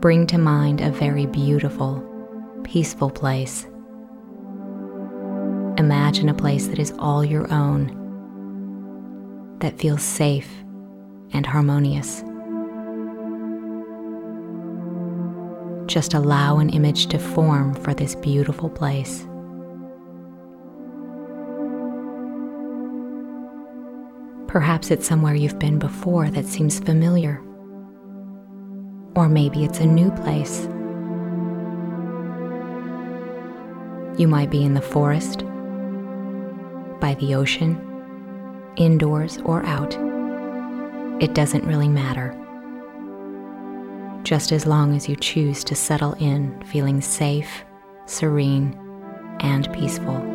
bring to mind a very beautiful, peaceful place. Imagine a place that is all your own, that feels safe and harmonious. Just allow an image to form for this beautiful place. Perhaps it's somewhere you've been before that seems familiar. Or maybe it's a new place. You might be in the forest, by the ocean, indoors or out. It doesn't really matter. Just as long as you choose to settle in feeling safe, serene, and peaceful.